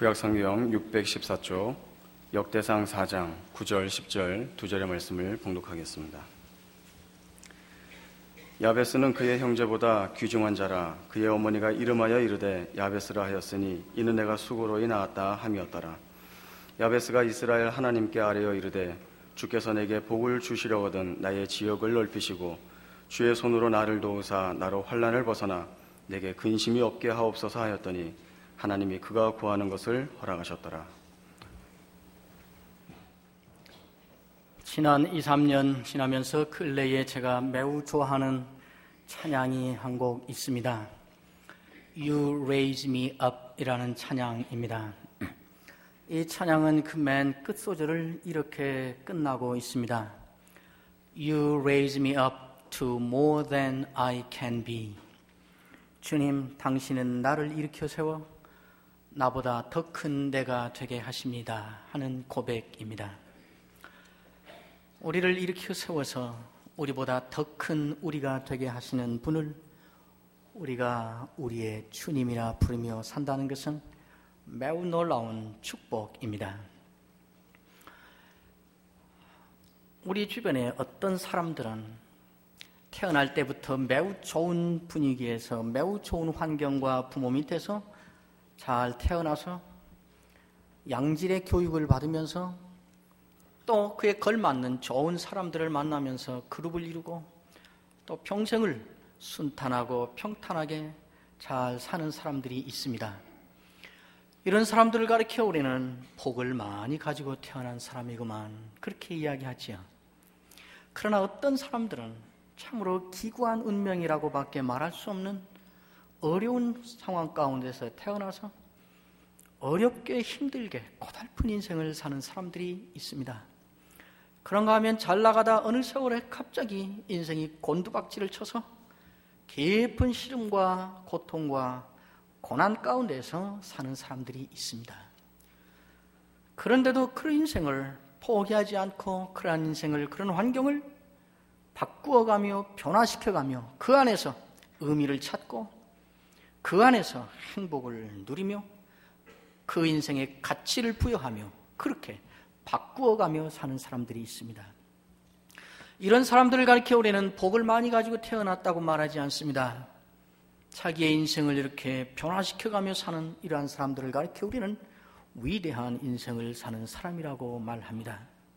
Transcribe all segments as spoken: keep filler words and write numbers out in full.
구약성경 육백십사 쪽 역대상 사 장 구 절 십 절 두 절의 말씀을 봉독하겠습니다. 야베스는 그의 형제보다 귀중한 자라. 그의 어머니가 이름하여 이르되 야베스라 하였으니 이는 내가 수고로이 낳았다 함이었더라. 야베스가 이스라엘 하나님께 아뢰어 이르되 주께서 내게 복을 주시려거든 나의 지역을 넓히시고 주의 손으로 나를 도우사 나로 환난을 벗어나 내게 근심이 없게 하옵소서 하였더니 하나님이 그가 구하는 것을 허락하셨더라. 지난 이, 삼 년 지나면서 근래에 제가 매우 좋아하는 찬양이 한 곡 있습니다. You Raise Me Up 이라는 찬양입니다. 이 찬양은 그 맨 끝소절을 이렇게 끝나고 있습니다. You raise me up to more than I can be. 주님, 당신은 나를 일으켜 세워 나보다 더 큰 내가 되게 하십니다 하는 고백입니다. 우리를 일으켜 세워서 우리보다 더 큰 우리가 되게 하시는 분을 우리가 우리의 주님이라 부르며 산다는 것은 매우 놀라운 축복입니다. 우리 주변에 어떤 사람들은 태어날 때부터 매우 좋은 분위기에서 매우 좋은 환경과 부모 밑에서 잘 태어나서 양질의 교육을 받으면서 또 그에 걸맞는 좋은 사람들을 만나면서 그룹을 이루고 또 평생을 순탄하고 평탄하게 잘 사는 사람들이 있습니다. 이런 사람들을 가리켜 우리는 복을 많이 가지고 태어난 사람이구만 그렇게 이야기하지요. 그러나 어떤 사람들은 참으로 기구한 운명이라고 밖에 말할 수 없는 어려운 상황 가운데서 태어나서 어렵게 힘들게 고달픈 인생을 사는 사람들이 있습니다. 그런가 하면 잘 나가다 어느 세월에 갑자기 인생이 곤두박질을 쳐서 깊은 시름과 고통과 고난 가운데서 사는 사람들이 있습니다. 그런데도 그런 인생을 포기하지 않고 그러한 인생을, 그런 환경을 바꾸어가며 변화시켜가며 그 안에서 의미를 찾고 그 안에서 행복을 누리며 그 인생에 가치를 부여하며 그렇게 바꾸어가며 사는 사람들이 있습니다. 이런 사람들을 가리켜 우리는 복을 많이 가지고 태어났다고 말하지 않습니다. 자기의 인생을 이렇게 변화시켜가며 사는 이러한 사람들을 가리켜 우리는 위대한 인생을 사는 사람이라고 말합니다.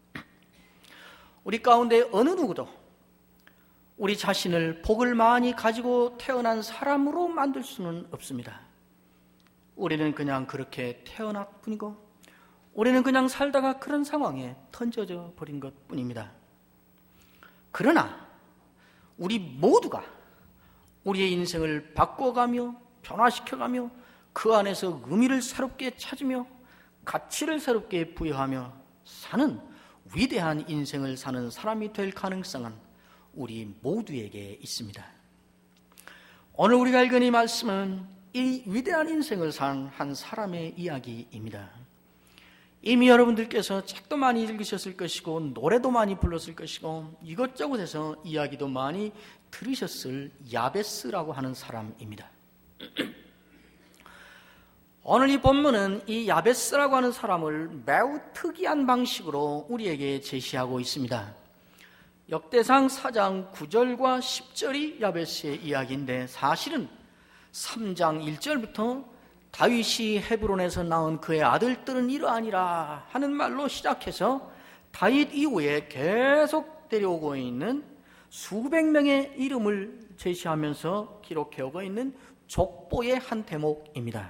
우리 가운데 어느 누구도 우리 자신을 복을 많이 가지고 태어난 사람으로 만들 수는 없습니다. 우리는 그냥 그렇게 태어났 뿐이고 우리는 그냥 살다가 그런 상황에 던져져 버린 것 뿐입니다. 그러나 우리 모두가 우리의 인생을 바꿔가며 변화시켜가며 그 안에서 의미를 새롭게 찾으며 가치를 새롭게 부여하며 사는 위대한 인생을 사는 사람이 될 가능성은 우리 모두에게 있습니다. 오늘 우리가 읽은 이 말씀은 이 위대한 인생을 산 한 사람의 이야기입니다. 이미 여러분들께서 책도 많이 읽으셨을 것이고 노래도 많이 불렀을 것이고 이것저것 해서 이야기도 많이 들으셨을 야베스라고 하는 사람입니다. 오늘 이 본문은 이 야베스라고 하는 사람을 매우 특이한 방식으로 우리에게 제시하고 있습니다. 역대상 사 장 구 절과 십 절이 야베스의 이야기인데 사실은 삼 장 일 절부터 다윗이 헤브론에서 낳은 그의 아들들은 이러하니라 하는 말로 시작해서 다윗 이후에 계속 데려오고 있는 수백 명의 이름을 제시하면서 기록해오고 있는 족보의 한 대목입니다.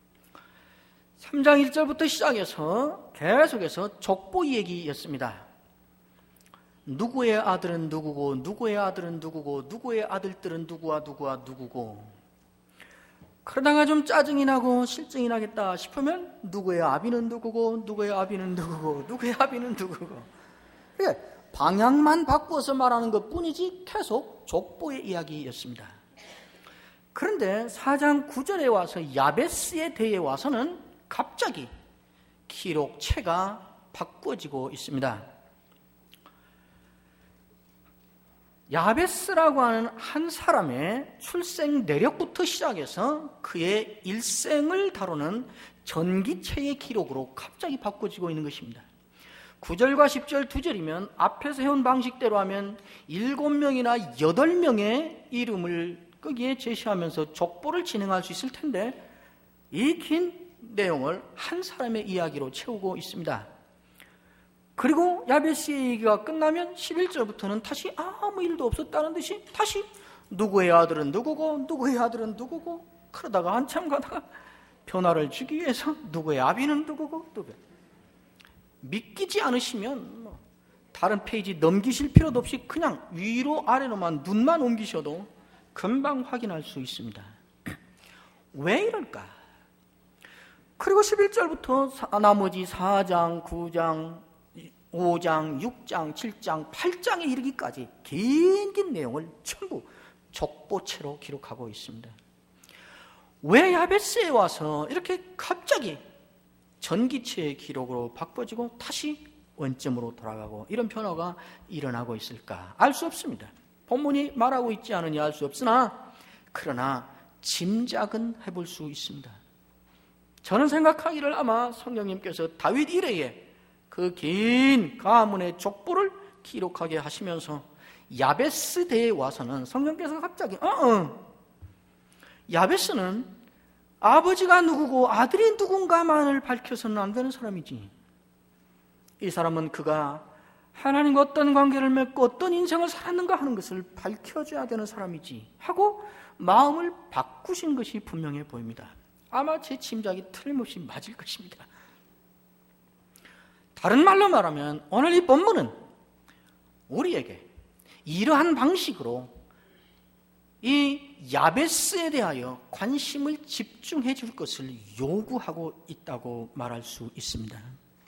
삼 장 일 절부터 시작해서 계속해서 족보 얘기였습니다. 누구의 아들은 누구고 누구의 아들은 누구고 누구의 아들들은 누구와 누구와 누구고 그러다가 좀 짜증이 나고 실증이 나겠다 싶으면 누구의 아비는 누구고 누구의 아비는 누구고 누구의 아비는 누구고 그러니까 방향만 바꾸어서 말하는 것뿐이지 계속 족보의 이야기였습니다. 그런데 사 장 구 절에 와서 야베스에 대해 와서는 갑자기 기록체가 바꾸어지고 있습니다. 야베스라고 하는 한 사람의 출생 내력부터 시작해서 그의 일생을 다루는 전기체의 기록으로 갑자기 바꿔지고 있는 것입니다. 구 절과 십 절 두 절이면 앞에서 해온 방식대로 하면 일곱 명이나 여덟 명의 이름을 거기에 제시하면서 족보를 진행할 수 있을 텐데 이 긴 내용을 한 사람의 이야기로 채우고 있습니다. 그리고 야베스의 얘기가 끝나면 십일 절부터는 다시 아무 일도 없었다는 듯이 다시 누구의 아들은 누구고 누구의 아들은 누구고 그러다가 한참 가다가 변화를 주기 위해서 누구의 아비는 누구고 누구 믿기지 않으시면 뭐 다른 페이지 넘기실 필요도 없이 그냥 위로 아래로만 눈만 옮기셔도 금방 확인할 수 있습니다. 왜 이럴까? 그리고 십일 절부터 나머지 사 장, 구 장, 오 장, 육 장, 칠 장, 팔 장에 이르기까지 긴 긴 내용을 전부 족보체로 기록하고 있습니다. 왜 야베스에 와서 이렇게 갑자기 전기체의 기록으로 바꿔지고 다시 원점으로 돌아가고 이런 변화가 일어나고 있을까? 알 수 없습니다. 본문이 말하고 있지 않으니 알 수 없으나 그러나 짐작은 해볼 수 있습니다. 저는 생각하기를 아마 성령님께서 다윗 이래에 그 긴 가문의 족보를 기록하게 하시면서 야베스 대에 와서는 성령께서 갑자기 어, 어. 야베스는 아버지가 누구고 아들이 누군가만을 밝혀서는 안 되는 사람이지. 이 사람은 그가 하나님과 어떤 관계를 맺고 어떤 인생을 살았는가 하는 것을 밝혀줘야 되는 사람이지 하고 마음을 바꾸신 것이 분명해 보입니다. 아마 제 짐작이 틀림없이 맞을 것입니다. 다른 말로 말하면 오늘 이 본문은 우리에게 이러한 방식으로 이 야베스에 대하여 관심을 집중해 줄 것을 요구하고 있다고 말할 수 있습니다.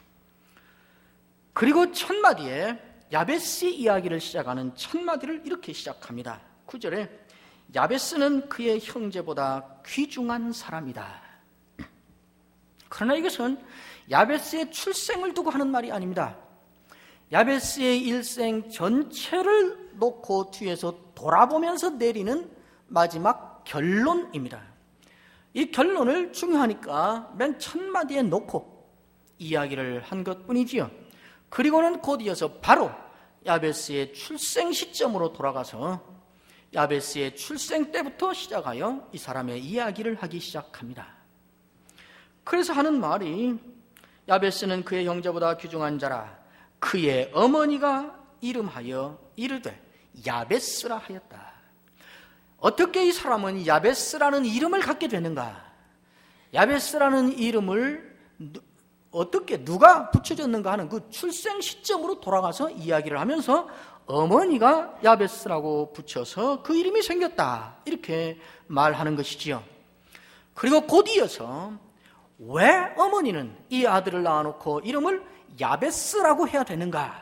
그리고 첫 마디에 야베스의 이야기를 시작하는 첫 마디를 이렇게 시작합니다. 구 절에 야베스는 그의 형제보다 귀중한 사람이다. 그러나 이것은 야베스의 출생을 두고 하는 말이 아닙니다. 야베스의 일생 전체를 놓고 뒤에서 돌아보면서 내리는 마지막 결론입니다. 이 결론을 중요하니까 맨 첫 마디에 놓고 이야기를 한 것뿐이지요. 그리고는 곧 이어서 바로 야베스의 출생 시점으로 돌아가서 야베스의 출생 때부터 시작하여 이 사람의 이야기를 하기 시작합니다. 그래서 하는 말이 야베스는 그의 형제보다 귀중한 자라 그의 어머니가 이름하여 이르되 야베스라 하였다. 어떻게 이 사람은 야베스라는 이름을 갖게 되는가? 야베스라는 이름을 어떻게 누가 붙여줬는가 하는 그 출생 시점으로 돌아가서 이야기를 하면서 어머니가 야베스라고 붙여서 그 이름이 생겼다 이렇게 말하는 것이지요. 그리고 곧 이어서 왜 어머니는 이 아들을 낳아놓고 이름을 야베스라고 해야 되는가?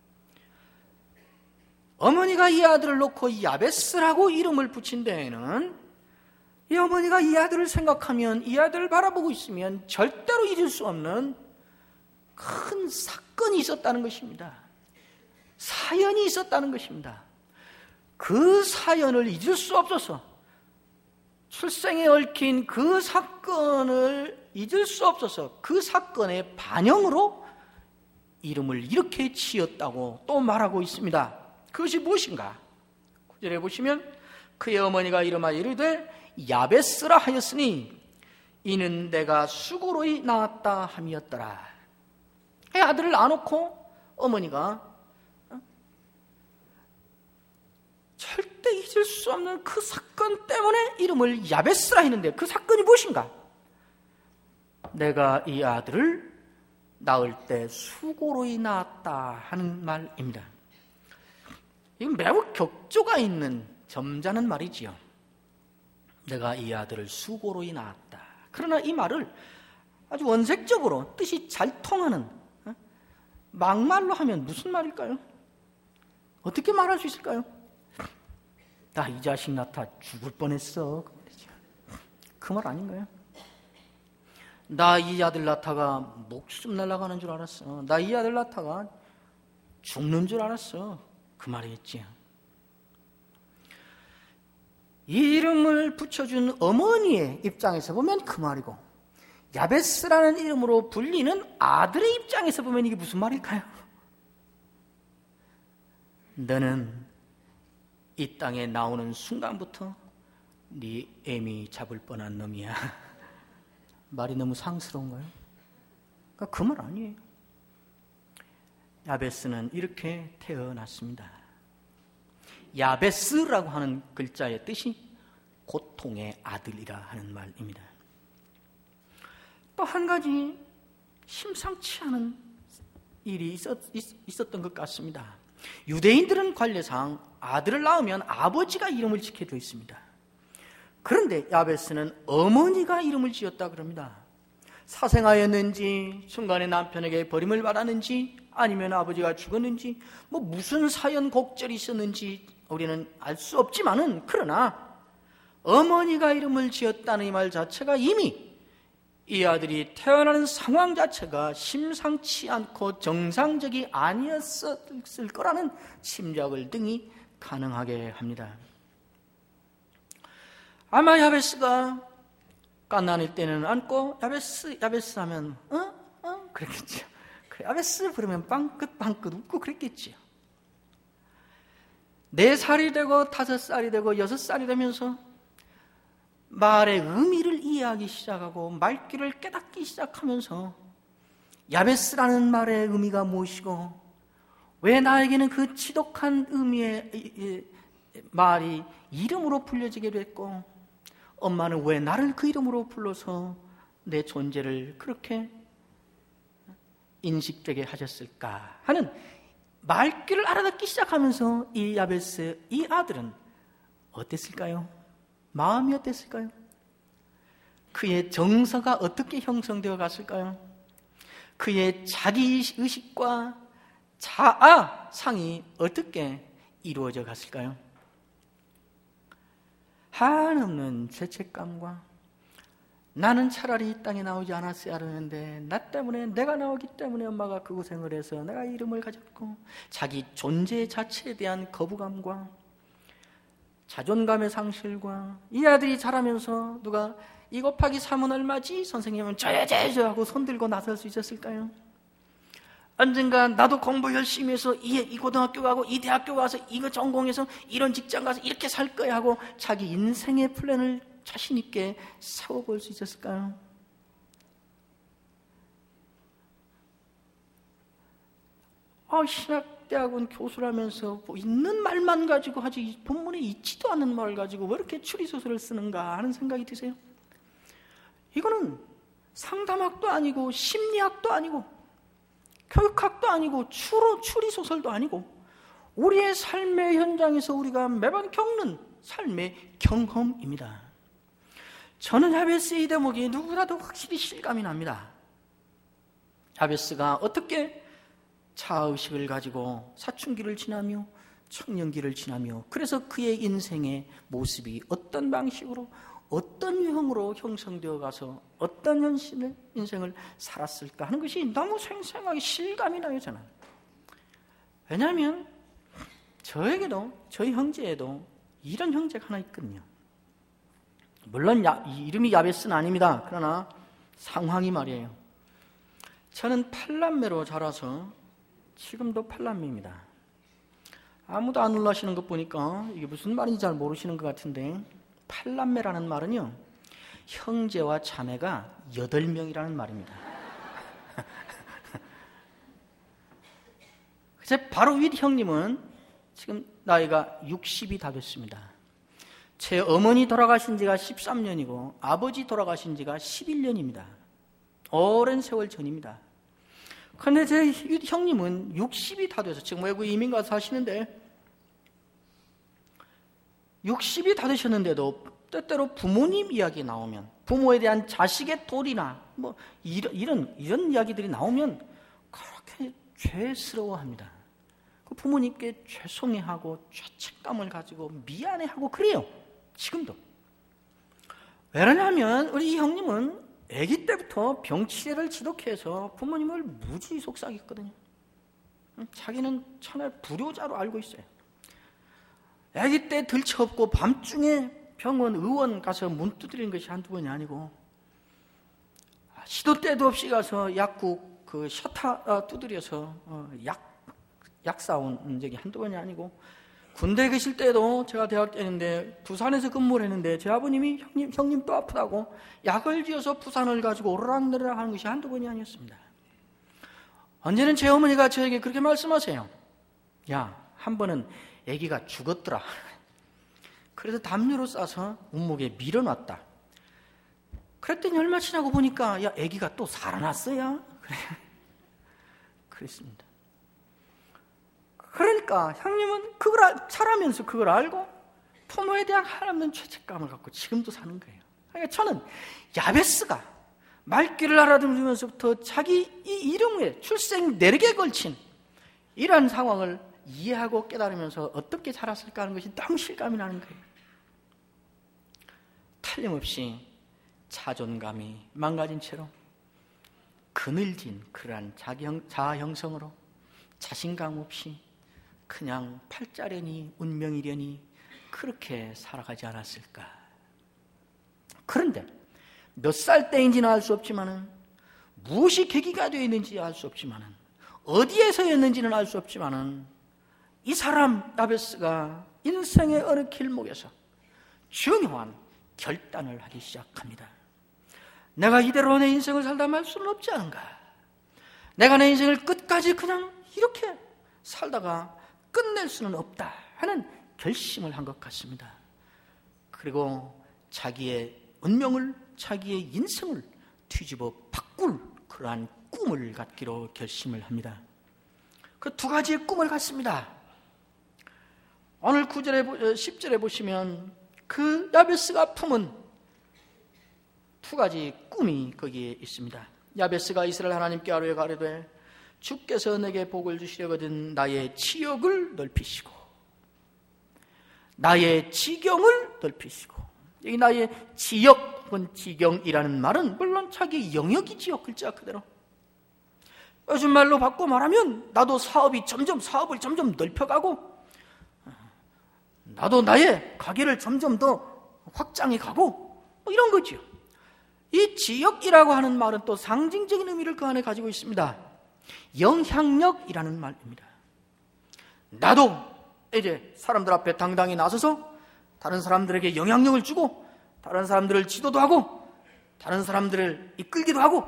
어머니가 이 아들을 놓고 야베스라고 이름을 붙인 데에는 이 어머니가 이 아들을 생각하면 이 아들을 바라보고 있으면 절대로 잊을 수 없는 큰 사건이 있었다는 것입니다. 사연이 있었다는 것입니다. 그 사연을 잊을 수 없어서 출생에 얽힌 그 사건을 잊을 수 없어서 그 사건의 반영으로 이름을 이렇게 지었다고 또 말하고 있습니다. 그것이 무엇인가? 구 절에 보시면 그의 어머니가 이름하여 이르되 야베스라 하였으니 이는 내가 수고로이 낳았다 함이었더라. 아들을 낳아놓고 어머니가 절대 잊을 수 없는 그 사건 때문에 이름을 야베스라 했는데 그 사건이 무엇인가? 내가 이 아들을 낳을 때 수고로이 낳았다 하는 말입니다. 이건 매우 격조가 있는 점잖은 말이지요. 내가 이 아들을 수고로이 낳았다. 그러나 이 말을 아주 원색적으로 뜻이 잘 통하는 막말로 하면 무슨 말일까요? 어떻게 말할 수 있을까요? 나 이 자식 낳다 죽을 뻔했어. 그 말 아닌가요? 나 이 아들 낳다가 목숨 날아가는 줄 알았어. 나 이 아들 낳다가 죽는 줄 알았어. 그 말이겠지. 이름을 붙여준 어머니의 입장에서 보면 그 말이고, 야베스라는 이름으로 불리는 아들의 입장에서 보면 이게 무슨 말일까요? 너는 이 땅에 나오는 순간부터 네 애미 잡을 뻔한 놈이야. 말이 너무 상스러운가요? 그러니까 그 말 아니에요. 야베스는 이렇게 태어났습니다. 야베스라고 하는 글자의 뜻이 고통의 아들이라 하는 말입니다. 또 한 가지 심상치 않은 일이 있었, 있었던 것 같습니다. 유대인들은 관례상 아들을 낳으면 아버지가 이름을 짓게 되어 있습니다. 그런데 야베스는 어머니가 이름을 지었다 그럽니다. 사생하였는지, 중간에 남편에게 버림을 받았는지, 아니면 아버지가 죽었는지, 뭐 무슨 사연 곡절이 있었는지 우리는 알 수 없지만은, 그러나 어머니가 이름을 지었다는 이 말 자체가 이미 이 아들이 태어나는 상황 자체가 심상치 않고 정상적이 아니었을 거라는 짐작을 등이 가능하게 합니다. 아마 야베스가 갓난일 때는 안고 야베스 야베스 하면 어? 어? 그랬겠죠. 야베스 부르면 빵긋빵긋 웃고 그랬겠죠. 네 살이 되고 다섯 살이 되고 여섯 살이 되면서 말의 의미를 이해하기 시작하고 말귀를 깨닫기 시작하면서 야베스라는 말의 의미가 무엇이고 왜 나에게는 그 지독한 의미의 말이 이름으로 불려지게 됐고 엄마는 왜 나를 그 이름으로 불러서 내 존재를 그렇게 인식되게 하셨을까 하는 말귀를 알아듣기 시작하면서 이 야베스, 이 아들은 어땠을까요? 마음이 어땠을까요? 그의 정서가 어떻게 형성되어 갔을까요? 그의 자기의식과 자아상이 어떻게 이루어져 갔을까요? 한없는 죄책감과 나는 차라리 이 땅에 나오지 않았어야 하는데 나 때문에, 내가 나오기 때문에 엄마가 그 고생을 해서 내가 이름을 가졌고, 자기 존재 자체에 대한 거부감과 자존감의 상실과, 이 아들이 자라면서 누가 이 곱하기 삼은 얼마지? 선생님은 저야 저야 하고 손들고 나설 수 있었을까요? 언젠가 나도 공부 열심히 해서 이, 이 고등학교 가고 이 대학교 가서 이거 전공해서 이런 직장 가서 이렇게 살 거야 하고 자기 인생의 플랜을 자신 있게 세워볼 수 있었을까요? 아, 신학대학원 교수라면서 뭐 있는 말만 가지고 하지 본문에 있지도 않은 말을 가지고 왜 이렇게 추리소설을 쓰는가 하는 생각이 드세요? 이거는 상담학도 아니고 심리학도 아니고 교육학도 아니고 추로, 추리소설도 아니고 우리의 삶의 현장에서 우리가 매번 겪는 삶의 경험입니다. 저는 야베스의 이 대목이 누구라도 확실히 실감이 납니다. 야베스가 어떻게 자아의식을 가지고 사춘기를 지나며 청년기를 지나며 그래서 그의 인생의 모습이 어떤 방식으로 어떤 유형으로 형성되어 가서 어떤 현실의 인생을 살았을까 하는 것이 너무 생생하게 실감이 나요, 저는. 왜냐하면 저에게도 저희 형제에도 이런 형제가 하나 있거든요. 물론 야, 이름이 야베스는 아닙니다. 그러나 상황이 말이에요. 저는 팔남매로 자라서 지금도 팔남매입니다. 아무도 안 놀라시는 것 보니까 이게 무슨 말인지 잘 모르시는 것 같은데, 팔남매라는 말은요, 형제와 자매가 여덟 명이라는 말입니다. 제 바로 윗 형님은 지금 나이가 육십이 다 됐습니다. 제 어머니 돌아가신 지가 십삼 년이고 아버지 돌아가신 지가 십일 년입니다. 오랜 세월 전입니다. 그런데 제 형님은 육십이 다 돼서 지금 외국 이민 가서 사시는데 육십이 다 되셨는데도 때때로 부모님 이야기 나오면, 부모에 대한 자식의 도리나 뭐 이런 이런, 이런 이야기들이 나오면 그렇게 죄스러워합니다. 그 부모님께 죄송해하고 죄책감을 가지고 미안해하고 그래요. 지금도. 왜냐하면 우리 이 형님은 아기 때부터 병치레를 지독해서 부모님을 무지 속삭였거든요. 자기는 천하의 불효자로 알고 있어요. 아기 때 들쳐업고 밤중에 병원, 의원 가서 문 두드리는 것이 한두 번이 아니고, 시도 때도 없이 가서 약국 그 셔터 두드려서 약, 약 사온 적이 한두 번이 아니고, 군대에 계실 때도 제가 대학 때인데 부산에서 근무를 했는데 제 아버님이 형님, 형님 또 아프다고 약을 지어서 부산을 가지고 오르락내리락 하는 것이 한두 번이 아니었습니다. 언제는 제 어머니가 저에게 그렇게 말씀하세요. 야, 한 번은 아기가 죽었더라. 그래서 담요로 싸서 운목에 밀어놨다. 그랬더니 얼마 지나고 보니까 야, 아기가 또 살아났어요. 그래. 그랬습니다. 그러니까 형님은 그걸 살아면서 그걸 알고 부모에 대한 하나님 죄책감을 갖고 지금도 사는 거예요. 그러니까 저는 야베스가 말귀를 알아들으면서부터 자기 이 이름에 출생 내력에 걸친 이러한 상황을 이해하고 깨달으면서 어떻게 자랐을까 하는 것이 너무 실감이 나는 거예요. 틀림없이 자존감이 망가진 채로 그늘진 그러한 자아 형성으로 자신감 없이 그냥 팔자려니 운명이려니 그렇게 살아가지 않았을까. 그런데 몇 살 때인지는 알 수 없지만은, 무엇이 계기가 되어 있는지 알 수 없지만은, 어디에서였는지는 알 수 없지만은, 이 사람 야베스가 인생의 어느 길목에서 중요한 결단을 하기 시작합니다. 내가 이대로 내 인생을 살다 말 수는 없지 않은가. 내가 내 인생을 끝까지 그냥 이렇게 살다가 끝낼 수는 없다 하는 결심을 한 것 같습니다. 그리고 자기의 운명을, 자기의 인생을 뒤집어 바꿀 그러한 꿈을 갖기로 결심을 합니다. 그 두 가지의 꿈을 갖습니다. 오늘 구 절에, 십 절에 보시면 그 야베스가 품은 두 가지 꿈이 거기에 있습니다. 야베스가 이스라엘 하나님께 아뢰어 가로되 주께서 내게 복을 주시려거든 나의 지역을 넓히시고 나의 지경을 넓히시고, 여기 나의 지역 혹은 지경이라는 말은 물론 자기 영역이지요. 글자 그대로. 요즘 말로 바꿔 말하면 나도 사업이 점점 사업을 점점 넓혀가고 나도 나의 가게를 점점 더 확장해 가고 뭐 이런 거죠. 이 지역이라고 하는 말은 또 상징적인 의미를 그 안에 가지고 있습니다. 영향력이라는 말입니다. 나도 이제 사람들 앞에 당당히 나서서 다른 사람들에게 영향력을 주고 다른 사람들을 지도도 하고 다른 사람들을 이끌기도 하고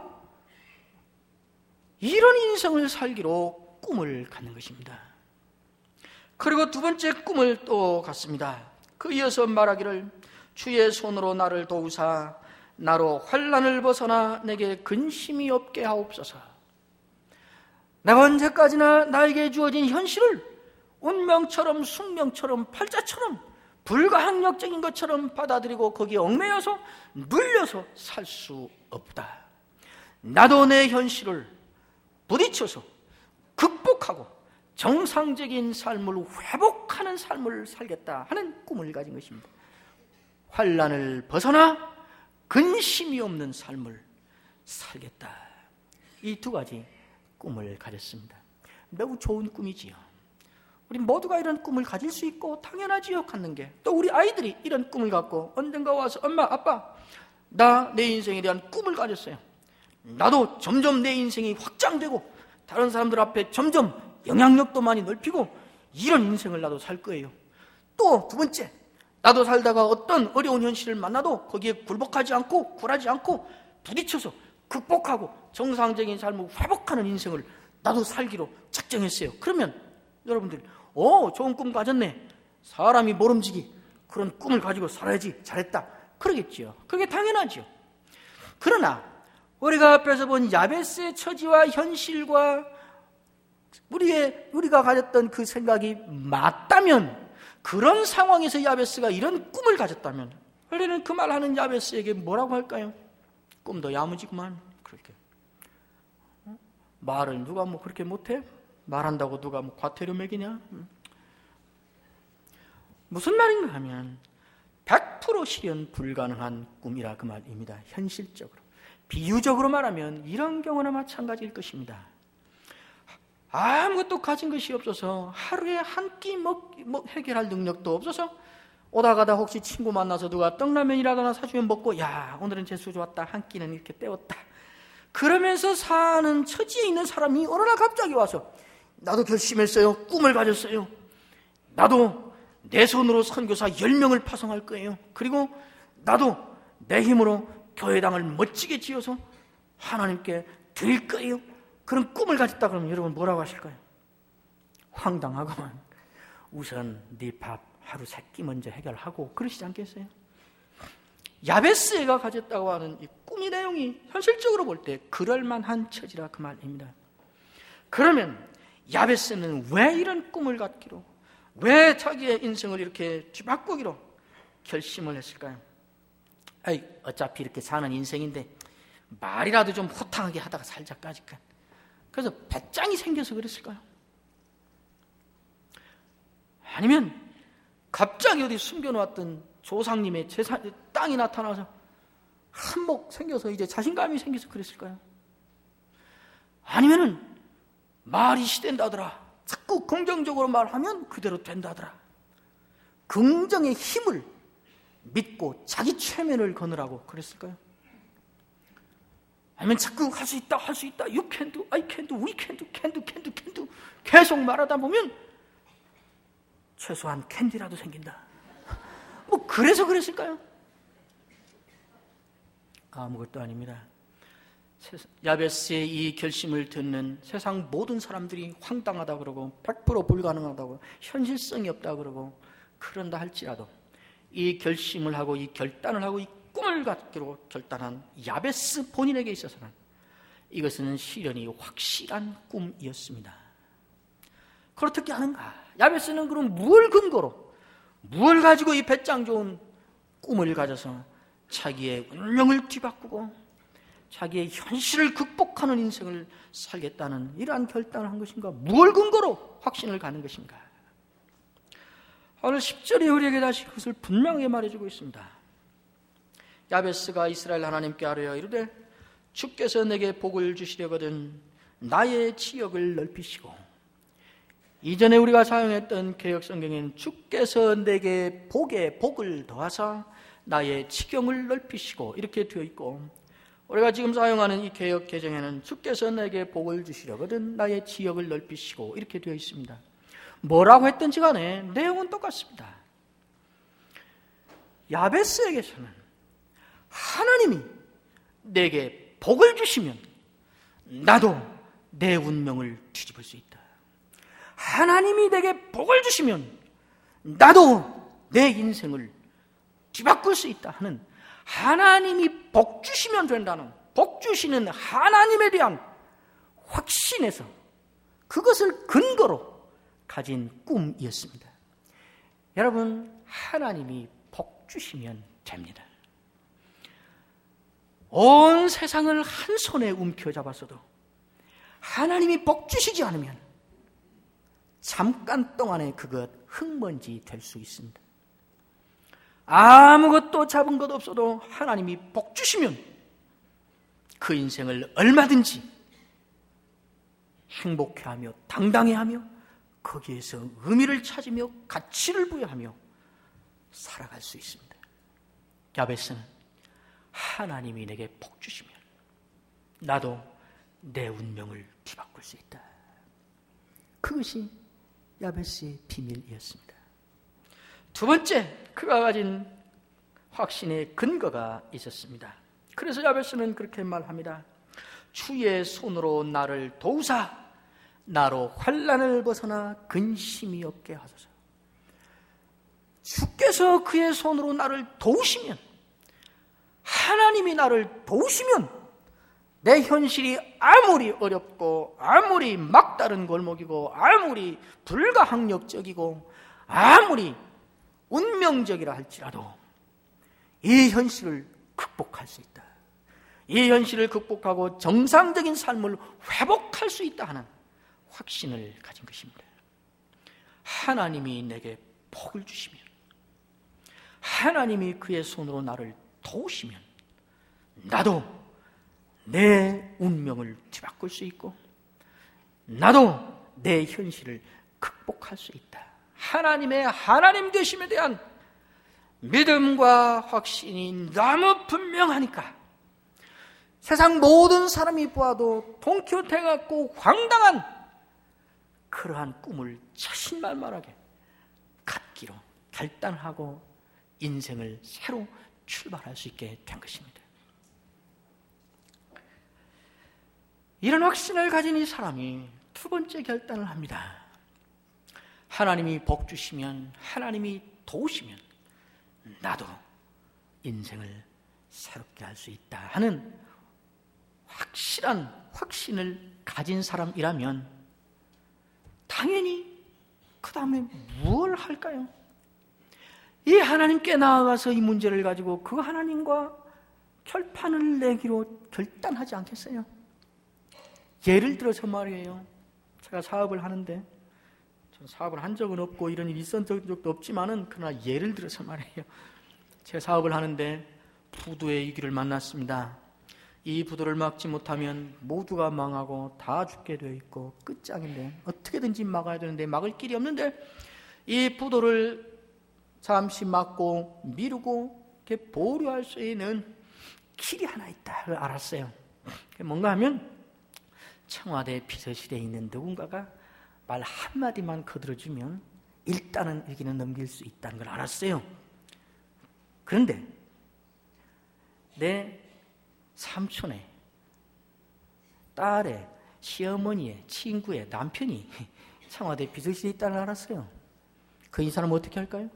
이런 인생을 살기로 꿈을 갖는 것입니다. 그리고 두 번째 꿈을 또 갖습니다. 그 이어서 말하기를 주의 손으로 나를 도우사 나로 환난을 벗어나 내게 근심이 없게 하옵소서. 내가 언제까지나 나에게 주어진 현실을 운명처럼 숙명처럼 팔자처럼 불가항력적인 것처럼 받아들이고 거기에 얽매여서 눌려서 살 수 없다. 나도 내 현실을 부딪혀서 극복하고 정상적인 삶을 회복하는 삶을 살겠다 하는 꿈을 가진 것입니다. 환난을 벗어나 근심이 없는 삶을 살겠다. 이 두 가지 꿈을 가졌습니다. 매우 좋은 꿈이지요. 우리 모두가 이런 꿈을 가질 수 있고 당연하지요. 갖는 게. 또 우리 아이들이 이런 꿈을 갖고 언젠가 와서 엄마, 아빠, 나 내 인생에 대한 꿈을 가졌어요. 나도 점점 내 인생이 확장되고 다른 사람들 앞에 점점 영향력도 많이 넓히고 이런 인생을 나도 살 거예요. 또 두 번째, 나도 살다가 어떤 어려운 현실을 만나도 거기에 굴복하지 않고 굴하지 않고 부딪혀서 극복하고 정상적인 삶을 회복하는 인생을 나도 살기로 작정했어요. 그러면 여러분들 오, 좋은 꿈 가졌네. 사람이 모름지기 그런 꿈을 가지고 살아야지 잘했다 그러겠지요. 그게 당연하죠. 그러나 우리가 앞에서 본 야베스의 처지와 현실과 우리의, 우리가 가졌던 그 생각이 맞다면, 그런 상황에서 야베스가 이런 꿈을 가졌다면 원래는 그 말하는 야베스에게 뭐라고 할까요? 꿈도 야무지구만. 그렇게 말을 누가 뭐 그렇게 못해? 말한다고 누가 뭐 과태료 매기냐? 무슨 말인가 하면 백 퍼센트 실현 불가능한 꿈이라 그 말입니다. 현실적으로. 비유적으로 말하면 이런 경우나 마찬가지일 것입니다. 아무것도 가진 것이 없어서 하루에 한 끼 먹, 먹, 해결할 능력도 없어서 오다 가다 혹시 친구 만나서 누가 떡라면이라도 하나 사주면 먹고, 야, 오늘은 재수 좋았다, 한 끼는 이렇게 때웠다, 그러면서 사는 처지에 있는 사람이 어느 날 갑자기 와서 나도 결심했어요. 꿈을 가졌어요. 나도 내 손으로 선교사 열 명을 파송할 거예요. 그리고 나도 내 힘으로 교회당을 멋지게 지어서 하나님께 드릴 거예요. 그런 꿈을 가졌다 그러면 여러분 뭐라고 하실까요? 황당하구만. 우선 네 밥 하루 세 끼 먼저 해결하고 그러시지 않겠어요? 야베스가 가졌다고 하는 이 꿈의 내용이 현실적으로 볼 때 그럴만한 처지라 그 말입니다. 그러면 야베스는 왜 이런 꿈을 갖기로, 왜 자기의 인생을 이렇게 뒤바꾸기로 결심을 했을까요? 아이, 어차피 이렇게 사는 인생인데 말이라도 좀 호탕하게 하다가 살자 까짓까. 그래서 배짱이 생겨서 그랬을까요? 아니면 갑자기 어디 숨겨놓았던 조상님의 재산, 땅이 나타나서 한몫 생겨서 이제 자신감이 생겨서 그랬을까요? 아니면은 말이 시된다더라, 자꾸 긍정적으로 말하면 그대로 된다더라, 긍정의 힘을 믿고 자기 최면을 거느라고 그랬을까요? 아니면 자꾸 할 수 있다, 할 수 있다, you can do, I can do, we can do, can do, can do, can do 계속 말하다 보면 최소한 캔디라도 생긴다. 뭐 그래서 그랬을까요? 아무것도 아닙니다. 야베스의 이 결심을 듣는 세상 모든 사람들이 황당하다 그러고 백 퍼센트 불가능하다고, 현실성이 없다 그러고 그런다 할지라도 이 결심을 하고 이 결단을 하고 이 꿈을 갖기로 결단한 야베스 본인에게 있어서는 이것은 실현이 확실한 꿈이었습니다. 그걸 어떻게 하는가? 야베스는 그럼 무엇을 근거로, 무엇을 가지고 이 배짱 좋은 꿈을 가져서 자기의 운명을 뒤바꾸고 자기의 현실을 극복하는 인생을 살겠다는 이러한 결단을 한 것인가? 무엇을 근거로 확신을 가는 것인가? 오늘 십 절에 우리에게 다시 그것을 분명하게 말해주고 있습니다. 야베스가 이스라엘 하나님께 아뢰어 이르되 주께서 내게 복을 주시려거든 나의 지역을 넓히시고, 이전에 우리가 사용했던 개역성경에는 주께서 내게 복에 복을 더하사 나의 지경을 넓히시고 이렇게 되어 있고, 우리가 지금 사용하는 이 개역 개정에는 주께서 내게 복을 주시려거든 나의 지역을 넓히시고 이렇게 되어 있습니다. 뭐라고 했든지 간에 내용은 똑같습니다. 야베스에게서는 하나님이 내게 복을 주시면 나도 내 운명을 뒤집을 수 있다. 하나님이 내게 복을 주시면 나도 내 인생을 뒤바꿀 수 있다 하는, 하나님이 복 주시면 된다는, 복 주시는 하나님에 대한 확신에서 그것을 근거로 가진 꿈이었습니다. 여러분, 하나님이 복 주시면 됩니다. 온 세상을 한 손에 움켜잡았어도 하나님이 복 주시지 않으면 잠깐 동안에 그것 흙먼지 될 수 있습니다. 아무것도 잡은 것 없어도 하나님이 복 주시면 그 인생을 얼마든지 행복해하며 당당해하며 거기에서 의미를 찾으며 가치를 부여하며 살아갈 수 있습니다. 야베스는 하나님이 내게 복 주시면 나도 내 운명을 뒤바꿀 수 있다. 그것이 야베스의 비밀이었습니다. 두 번째, 그가 가진 확신의 근거가 있었습니다. 그래서 야베스는 그렇게 말합니다. 주의 손으로 나를 도우사 나로 환난을 벗어나 근심이 없게 하소서. 주께서 그의 손으로 나를 도우시면, 하나님이 나를 도우시면 내 현실이 아무리 어렵고 아무리 막다른 골목이고 아무리 불가항력적이고 아무리 운명적이라 할지라도 이 현실을 극복할 수 있다. 이 현실을 극복하고 정상적인 삶을 회복할 수 있다 하는 확신을 가진 것입니다. 하나님이 내게 복을 주시면, 하나님이 그의 손으로 나를 도우시면 나도 내 운명을 뒤바꿀 수 있고 나도 내 현실을 극복할 수 있다. 하나님의 하나님 되심에 대한 믿음과 확신이 너무 분명하니까 세상 모든 사람이 보아도 통쾌해 갖고 황당한 그러한 꿈을 자신만만하게 갖기로 결단하고 인생을 새로 출발할 수 있게 된 것입니다. 이런 확신을 가진 이 사람이 두 번째 결단을 합니다. 하나님이 복 주시면, 하나님이 도우시면 나도 인생을 새롭게 할 수 있다 하는 확실한 확신을 가진 사람이라면 당연히 그 다음에 무엇을 할까요? 이 하나님께 나아가서 이 문제를 가지고 그 하나님과 결판을 내기로 결단하지 않겠어요? 예를 들어서 말이에요. 제가 사업을 하는데, 저는 사업을 한 적은 없고 이런 일이 있었던 적도 없지만은 그러나 예를 들어서 말이에요. 제가 사업을 하는데 부도의 위기를 만났습니다. 이 부도를 막지 못하면 모두가 망하고 다 죽게 되어 있고 끝장인데 어떻게든지 막아야 되는데 막을 길이 없는데 이 부도를 잠시 막고 미루고 이렇게 보류할 수 있는 길이 하나 있다를 알았어요. 그게 뭔가 하면 청와대 비서실에 있는 누군가가 말 한마디만 거들어주면 일단은 여기는 넘길 수 있다는 걸 알았어요. 그런데 내 삼촌의 딸의 시어머니의 친구의 남편이 청와대 비서실에 있다는 걸 알았어요. 그 이 사람은 어떻게 할까요?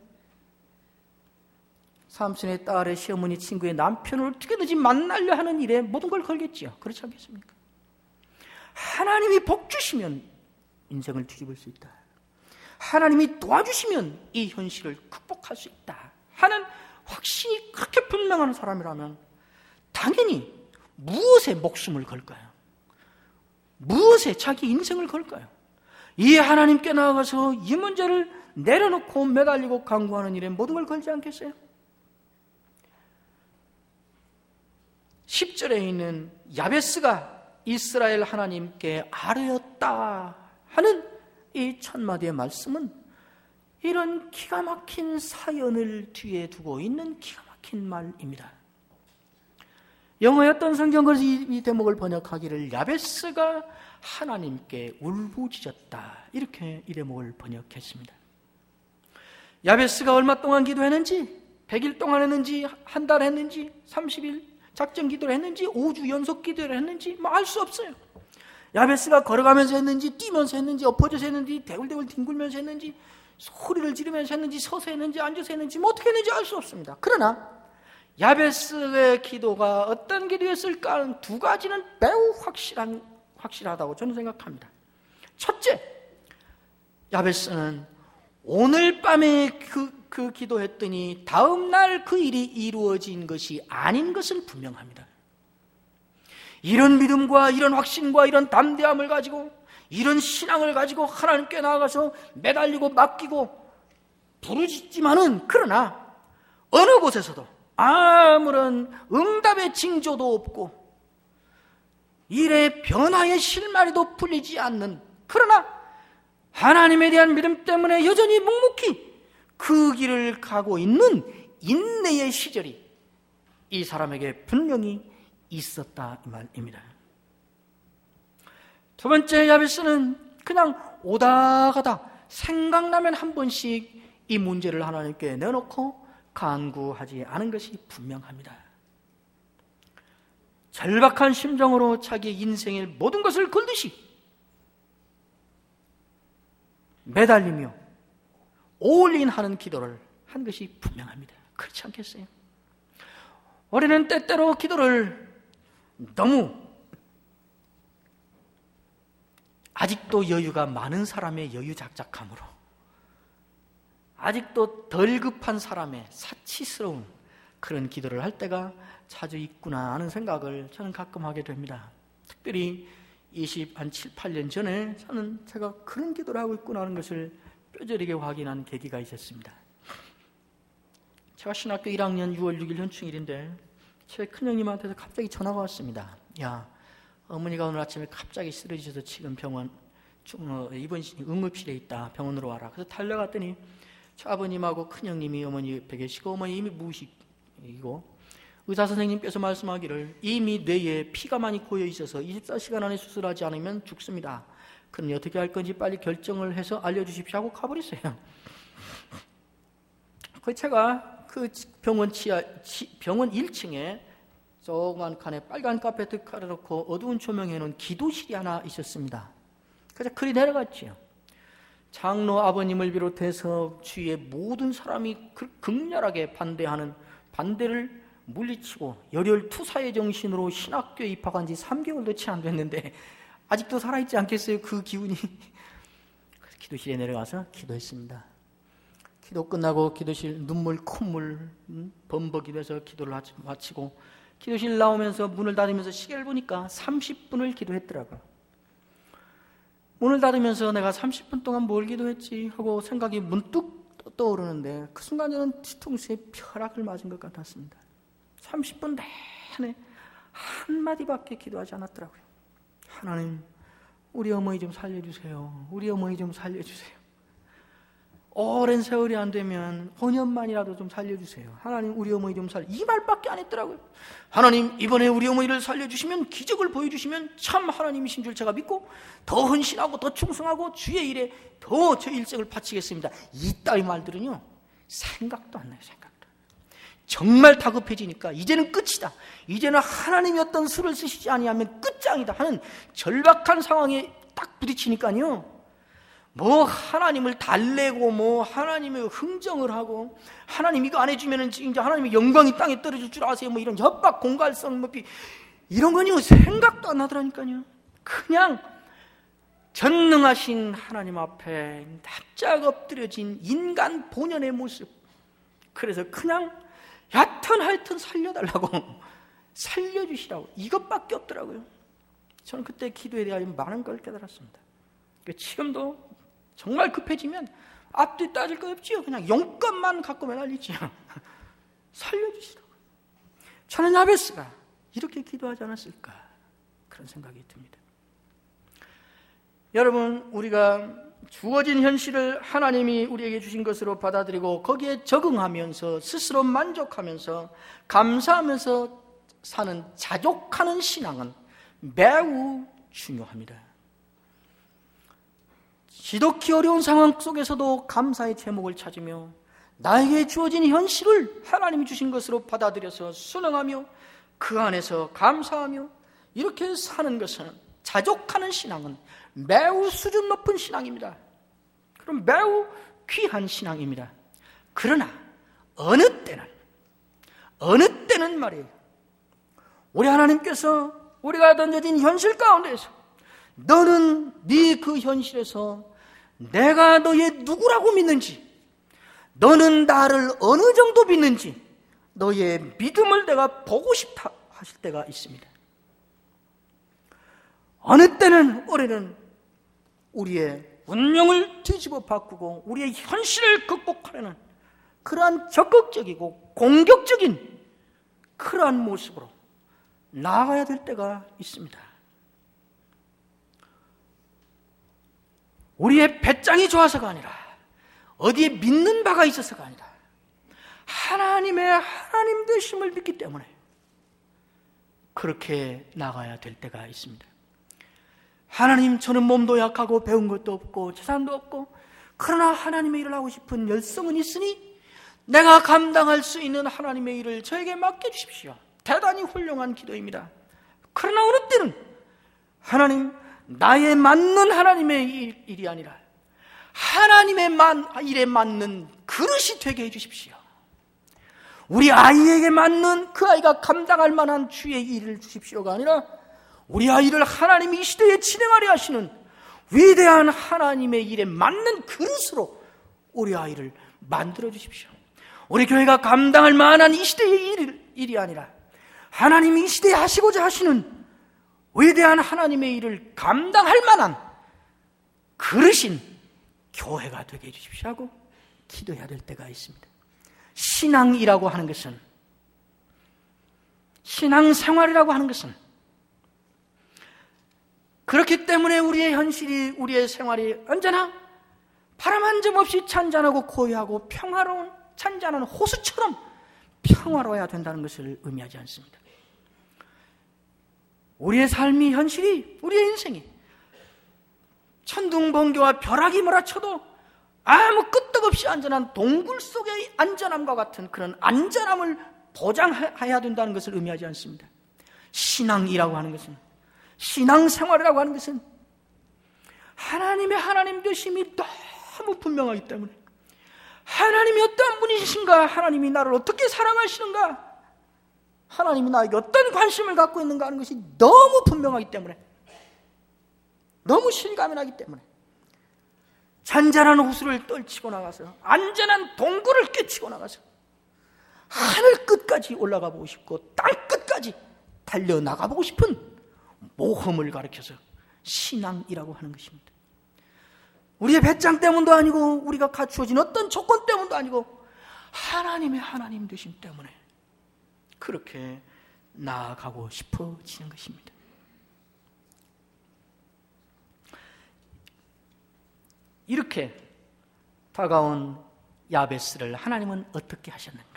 삼촌의 딸의 시어머니 친구의 남편을 어떻게든지 만나려 하는 일에 모든 걸 걸겠지요. 그렇지 않겠습니까? 하나님이 복 주시면 인생을 뒤집을 수 있다. 하나님이 도와주시면 이 현실을 극복할 수 있다 하는 확신이 그렇게 분명한 사람이라면 당연히 무엇에 목숨을 걸까요? 무엇에 자기 인생을 걸까요? 이 하나님께 나아가서 이 문제를 내려놓고 매달리고 강구하는 일에 모든 걸 걸지 않겠어요? 십 절에 있는 야베스가 이스라엘 하나님께 아뢰었다 하는 이 첫마디의 말씀은 이런 기가 막힌 사연을 뒤에 두고 있는 기가 막힌 말입니다. 영어의 어떤 성경에서 이, 이 대목을 번역하기를 야베스가 하나님께 울부짖었다 이렇게 이 대목을 번역했습니다. 야베스가 얼마 동안 기도했는지, 백 일 동안 했는지, 한 달 했는지, 삼십 일 작전 기도를 했는지, 오 주 연속 기도를 했는지 뭐 알 수 없어요. 야베스가 걸어가면서 했는지, 뛰면서 했는지, 엎어져서 했는지, 대굴대굴 뒹굴면서 했는지, 소리를 지르면서 했는지, 서서 했는지, 앉아서 했는지 뭐 어떻게 했는지 알 수 없습니다. 그러나 야베스의 기도가 어떤 기도였을까 하는 두 가지는 매우 확실한, 확실하다고 저는 생각합니다. 첫째, 야베스는 오늘 밤에 그, 그 기도했더니 다음날 그 일이 이루어진 것이 아닌 것은 분명합니다. 이런 믿음과 이런 확신과 이런 담대함을 가지고 이런 신앙을 가지고 하나님께 나아가서 매달리고 맡기고 부르짖지만은 그러나 어느 곳에서도 아무런 응답의 징조도 없고 일의 변화의 실마리도 풀리지 않는, 그러나 하나님에 대한 믿음 때문에 여전히 묵묵히 그 길을 가고 있는 인내의 시절이 이 사람에게 분명히 있었다 이 말입니다. 두 번째, 야베스는 그냥 오다 가다 생각나면 한 번씩 이 문제를 하나님께 내놓고 간구하지 않은 것이 분명합니다. 절박한 심정으로 자기 인생의 모든 것을 걸듯이 매달리며 올인하는 기도를 한 것이 분명합니다. 그렇지 않겠어요? 우리는 때때로 기도를 너무 아직도 여유가 많은 사람의 여유작작함으로, 아직도 덜 급한 사람의 사치스러운 그런 기도를 할 때가 자주 있구나 하는 생각을 저는 가끔 하게 됩니다. 특별히 이십, 한 칠, 팔 년 전에 저는 제가 그런 기도를 하고 있구나 하는 것을 뼈저리게 확인한 계기가 있었습니다. 제가 신학교 일 학년 유월 육일 현충일인데 제 큰형님한테서 갑자기 전화가 왔습니다. 야, 어머니가 오늘 아침에 갑자기 쓰러지셔서 지금 병원 입원 응급실에 있다. 병원으로 와라. 그래서 달려갔더니 저 아버님하고 큰형님이 어머니 옆에 계시고 어머니 이미 무식이고 의사 선생님께서 말씀하기를 이미 뇌에 피가 많이 고여 있어서 이십사 시간 안에 수술하지 않으면 죽습니다. 그러니 어떻게 할 건지 빨리 결정을 해서 알려주십시오 하고 가버렸어요. 그 제가 그 병원 지하 병원 일 층에 조그만 칸에 빨간 카페트 깔아놓고 어두운 조명해 놓은 기도실이 하나 있었습니다. 그래서 그리 내려갔지요. 장로 아버님을 비롯해서 주위의 모든 사람이 극렬하게 반대하는 반대를 물리치고 열혈투사의 정신으로 신학교에 입학한 지 삼 개월도 채 안 됐는데 아직도 살아있지 않겠어요? 그 기운이. 그래서 기도실에 내려가서 기도했습니다. 기도 끝나고 기도실 눈물 콧물 범벅이 돼서 기도를 마치고 기도실 나오면서 문을 닫으면서 시계를 보니까 삼십 분을 기도했더라고요. 문을 닫으면서 내가 삼십 분 동안 뭘 기도했지 하고 생각이 문득 떠오르는데 그 순간 저는 뒤통수에 벼락을 맞은 것 같았습니다. 삼십 분 내내 한마디밖에 기도하지 않았더라고요. 하나님, 우리 어머니 좀 살려주세요. 우리 어머니 좀 살려주세요. 오랜 세월이 안 되면 오 년만이라도 좀 살려주세요. 하나님, 우리 어머니 좀 살려. 이 말밖에 안 했더라고요. 하나님, 이번에 우리 어머니를 살려주시면, 기적을 보여주시면 참 하나님이신 줄 제가 믿고 더 헌신하고 더 충성하고 주의 일에 더 제 일생을 바치겠습니다. 이따위 말들은요, 생각도 안 나요. 생각도. 정말 다급해지니까 이제는 끝이다. 이제는 하나님이 어떤 수를 쓰시지 아니하면 끝장이다 하는 절박한 상황에 딱 부딪히니까요, 뭐 하나님을 달래고 뭐 하나님의 흥정을 하고 하나님 이거 안 해주면은 이제 하나님의 영광이 땅에 떨어질 줄 아세요? 뭐 이런 협박 공갈성 뭐 이런 건요 생각도 안 나더라니까요. 그냥 전능하신 하나님 앞에 납작 엎드려진 인간 본연의 모습. 그래서 그냥 얕은 하여튼 살려달라고 살려주시라고 이것밖에 없더라고요. 저는 그때 기도에 대하여 많은 걸 깨달았습니다. 지금도 정말 급해지면 앞뒤 따질 거 없지요. 그냥 용건만 갖고 매달리지요. 살려주시라고. 저는 야베스가 이렇게 기도하지 않았을까 그런 생각이 듭니다. 여러분, 우리가 주어진 현실을 하나님이 우리에게 주신 것으로 받아들이고 거기에 적응하면서 스스로 만족하면서 감사하면서 사는 자족하는 신앙은 매우 중요합니다. 지독히 어려운 상황 속에서도 감사의 제목을 찾으며 나에게 주어진 현실을 하나님이 주신 것으로 받아들여서 순응하며 그 안에서 감사하며 이렇게 사는 것은, 자족하는 신앙은 매우 수준 높은 신앙입니다. 그럼 매우 귀한 신앙입니다. 그러나 어느 때는 어느 때는 말이에요, 우리 하나님께서 우리가 던져진 현실 가운데서 너는 네 그 현실에서 내가 너의 누구라고 믿는지, 너는 나를 어느 정도 믿는지 너의 믿음을 내가 보고 싶다 하실 때가 있습니다. 어느 때는 올해는 우리의 운명을 뒤집어 바꾸고 우리의 현실을 극복하려는 그러한 적극적이고 공격적인 그러한 모습으로 나아가야 될 때가 있습니다. 우리의 배짱이 좋아서가 아니라 어디에 믿는 바가 있어서가 아니라 하나님의 하나님 되심을 믿기 때문에 그렇게 나가야 될 때가 있습니다. 하나님, 저는 몸도 약하고 배운 것도 없고 재산도 없고 그러나 하나님의 일을 하고 싶은 열성은 있으니 내가 감당할 수 있는 하나님의 일을 저에게 맡겨주십시오. 대단히 훌륭한 기도입니다. 그러나 어느 때는 하나님, 나에 맞는 하나님의 일, 일이 아니라 하나님의 만, 일에 맞는 그릇이 되게 해주십시오. 우리 아이에게 맞는, 그 아이가 감당할 만한 주의 일을 주십시오가 아니라 우리 아이를 하나님이 이 시대에 진행하려 하시는 위대한 하나님의 일에 맞는 그릇으로 우리 아이를 만들어 주십시오. 우리 교회가 감당할 만한 이 시대의 일, 일이 아니라 하나님이 이 시대에 하시고자 하시는 위대한 하나님의 일을 감당할 만한 그릇인 교회가 되게 해주십시오 하고 기도해야 될 때가 있습니다. 신앙이라고 하는 것은, 신앙생활이라고 하는 것은 그렇기 때문에 우리의 현실이, 우리의 생활이 언제나 바람 한 점 없이 잔잔하고 고요하고 평화로운 잔잔한 호수처럼 평화로워야 된다는 것을 의미하지 않습니다. 우리의 삶이, 현실이, 우리의 인생이 천둥번개와 벼락이 몰아쳐도 아무 끄떡없이 안전한 동굴 속의 안전함과 같은 그런 안전함을 보장해야 된다는 것을 의미하지 않습니다. 신앙이라고 하는 것은, 신앙생활이라고 하는 것은 하나님의 하나님 되심이 너무 분명하기 때문에, 하나님이 어떤 분이신가, 하나님이 나를 어떻게 사랑하시는가, 하나님이 나에게 어떤 관심을 갖고 있는가 하는 것이 너무 분명하기 때문에, 너무 실감이 나기 때문에 잔잔한 호수를 떨치고 나가서, 안전한 동굴을 깨치고 나가서 하늘 끝까지 올라가 보고 싶고 땅 끝까지 달려나가 보고 싶은 모험을 가리켜서 신앙이라고 하는 것입니다. 우리의 배짱 때문도 아니고 우리가 갖추어진 어떤 조건 때문도 아니고 하나님의 하나님 되심 때문에 그렇게 나아가고 싶어지는 것입니다. 이렇게 다가온 야베스를 하나님은 어떻게 하셨는가?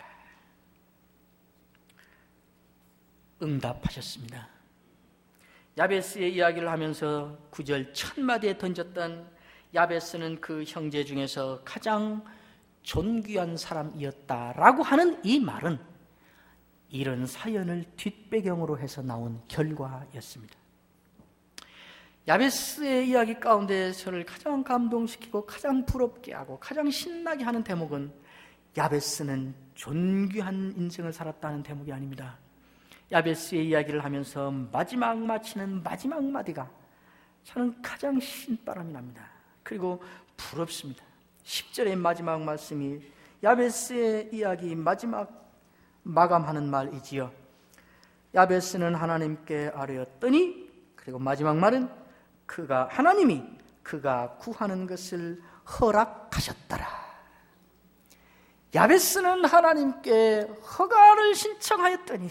응답하셨습니다. 야베스의 이야기를 하면서 구절 첫 마디에 던졌던 야베스는 그 형제 중에서 가장 존귀한 사람이었다라고 하는 이 말은 이런 사연을 뒷배경으로 해서 나온 결과였습니다. 야베스의 이야기 가운데 저를 가장 감동시키고 가장 부럽게 하고 가장 신나게 하는 대목은 야베스는 존귀한 인생을 살았다는 대목이 아닙니다. 야베스의 이야기를 하면서 마지막 마치는 마지막 마디가 저는 가장 신바람이 납니다. 그리고 부럽습니다. 십 절의 마지막 말씀이 야베스의 이야기 마지막 마감하는 말이지요. 야베스는 하나님께 아뢰었더니, 그리고 마지막 말은 그가 하나님이 그가 구하는 것을 허락하셨더라. 야베스는 하나님께 허가를 신청하였더니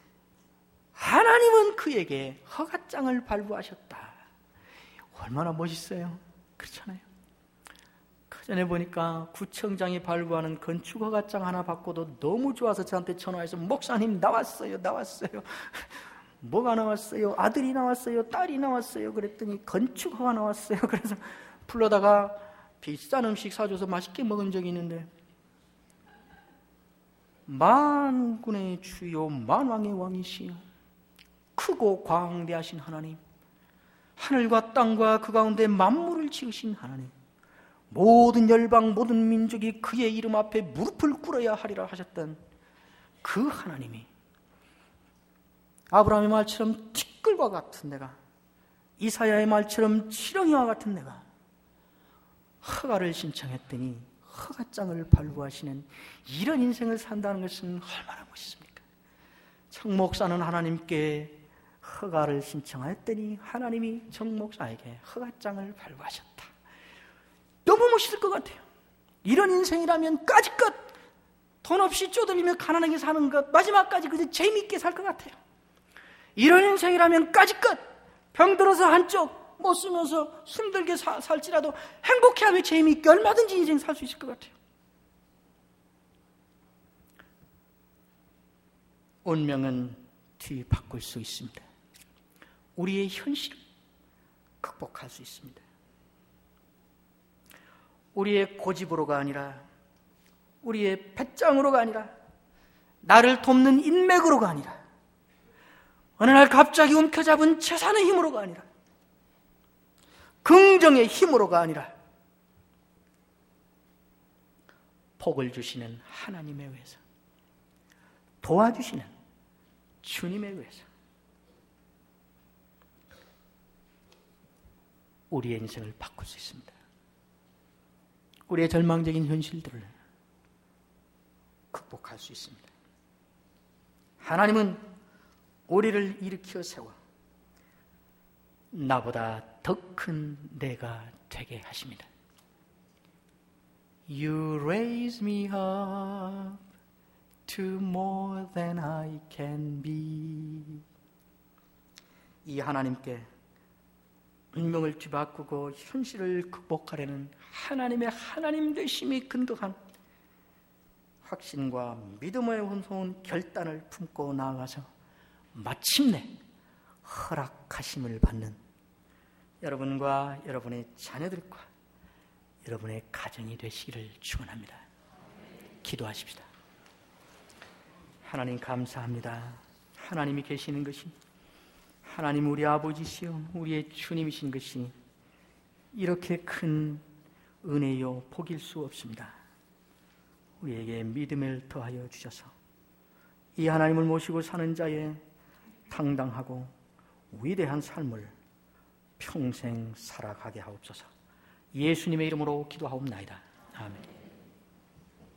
하나님은 그에게 허가장을 발부하셨다. 얼마나 멋있어요. 그렇잖아요. 그 전에 보니까 구청장이 발부하는 건축 허가장 하나 받고도 너무 좋아서 저한테 전화해서 목사님 나왔어요 나왔어요 뭐가 나왔어요? 아들이 나왔어요? 딸이 나왔어요? 그랬더니 건축 허가 나왔어요. 그래서 불러다가 비싼 음식 사줘서 맛있게 먹은 적이 있는데, 만군의 주요 만왕의 왕이시여, 크고 광대하신 하나님, 하늘과 땅과 그 가운데 만물을 지으신 하나님, 모든 열방 모든 민족이 그의 이름 앞에 무릎을 꿇어야 하리라 하셨던 그 하나님이 아브라함의 말처럼 티끌과 같은 내가, 이사야의 말처럼 지렁이와 같은 내가 허가를 신청했더니 허가장을 발부하시는 이런 인생을 산다는 것은 얼마나 멋있습니까? 정 목사는 하나님께 허가를 신청하였더니 하나님이 정 목사에게 허가장을 발부하셨다. 너무 멋있을 것 같아요. 이런 인생이라면 까짓것 돈 없이 쪼들리며 가난하게 사는 것, 마지막까지 그저 재미있게 살 것 같아요. 이런 인생이라면 까짓것 병들어서 한쪽 못 쓰면서 힘들게 사, 살지라도 행복해하며 재미있게 얼마든지 인생 살 수 있을 것 같아요. 운명은 뒤바꿀 수 있습니다. 우리의 현실을 극복할 수 있습니다. 우리의 고집으로가 아니라, 우리의 배짱으로가 아니라, 나를 돕는 인맥으로가 아니라, 어느 날 갑자기 움켜잡은 재산의 힘으로가 아니라, 긍정의 힘으로가 아니라, 복을 주시는 하나님에 의해서, 도와주시는 주님에 의해서 우리의 인생을 바꿀 수 있습니다. 우리의 절망적인 현실들을 극복할 수 있습니다. 하나님은 우리를 일으켜 세워 나보다 더 큰 내가 되게 하십니다. You raise me up to more than I can be. 이 하나님께 운명을 뒤바꾸고 현실을 극복하려는 하나님의 하나님 되심이 근거한 확신과 믿음의 혼소한 결단을 품고 나아가서 마침내 허락하심을 받는 여러분과 여러분의 자녀들과 여러분의 가정이 되시기를 축원합니다. 기도하십시다. 하나님 감사합니다. 하나님이 계시는 것이, 하나님 우리 아버지시여 우리의 주님이신 것이 이렇게 큰 은혜요 복일 수 없습니다. 우리에게 믿음을 더하여 주셔서 이 하나님을 모시고 사는 자의 당당하고 위대한 삶을 평생 살아가게 하옵소서. 예수님의 이름으로 기도하옵나이다. 아멘.